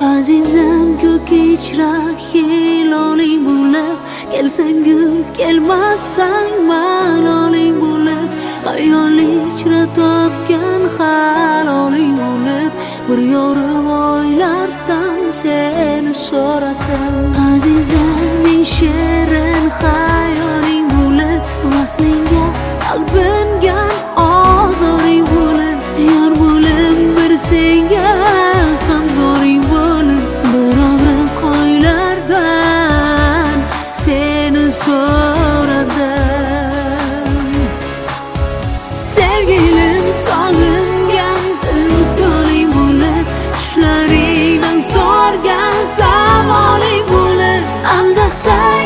Azizam ko'k ichra hiloling bo'lib, kelsang gul, kelmasang maloling bo'lib, xayol ichra topgan haloling bo'lib, bir yorim oylardan seni so'radim. Azizam eng shirin xayoling bo'lib, vaslingga qalbimga ozoring bo'lib, yor bo'lib bir senga ham zoring bo'lib, bir og'riq qo'ylardan seni so'radim. Sevgilim sog'ingan timsoling bo'lib, tushlaringdan so'rgan savoling bo'lib, aldasang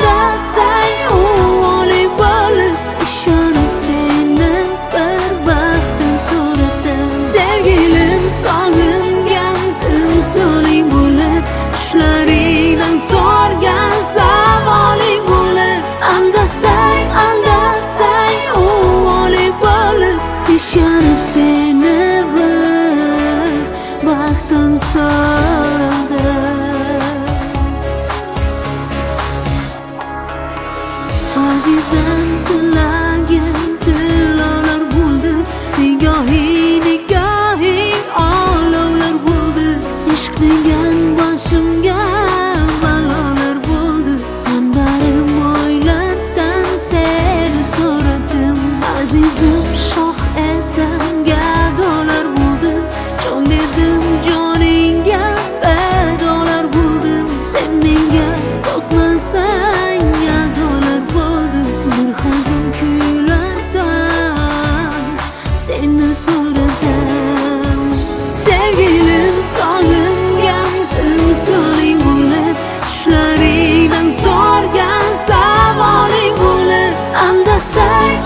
o'g'ling bo'lib, ishonib seni bir baxtdan so'radim. Sevgilim sog'ingan timsoling bo'lib, tushlaringdan so'rgan savoling bo'lib, aldasang o'g'ling bo'lib, ishonib seni bir baxtdan so'radim. Azizam tilagim tillolar bo'ldi, nigohing olovlar bo'ldi, ishq degan boshimga balolar bo'ldi, anbarim oylardan seni so'radim. Azizim shoh edim, gadolar bo'ldim, jon dedim joningga fadolar bo'ldim, sen menga boqmasang adolar bo'ldim, bir hazin kuylardan seni so'radim. Sevgilim sog'ingan timsoling bo'lib, tushlaringdan so'rgan savoling bo'lib, aldasang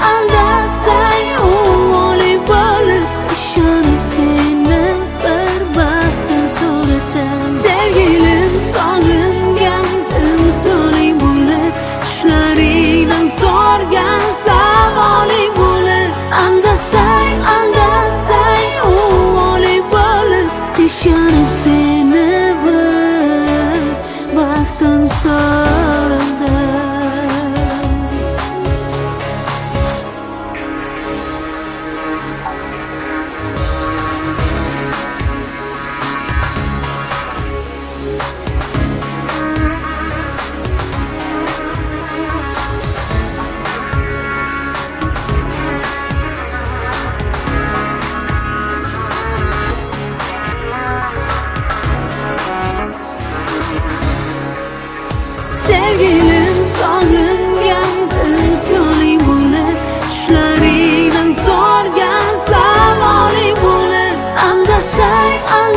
o'g'ling bo'lib, ishonib seni bir baxtdan so'radim. Sevgilim sog'ingan timsoling bo'lib, tushlaringdan so'rgan savoling bo'lib, aldasang o'g'ling bo'lib, ishonib seni bir baxtdan so'radim. Sevgilim sog'ingan timsoling bo'lib, tushlaringdan so'rgan savoling bo'lib, aldasang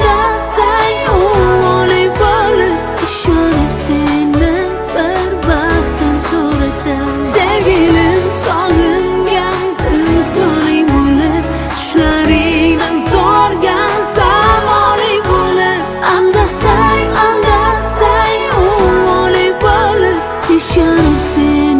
o'g'ling bo'lib, ishonib seni bir baxtdan so'radim. Sevgilim sog'ingan timsoling bo'lib, tushlaringdan so'rgan savoling bo'lib, aldasang o'g'ling bo'lib, ishonib seni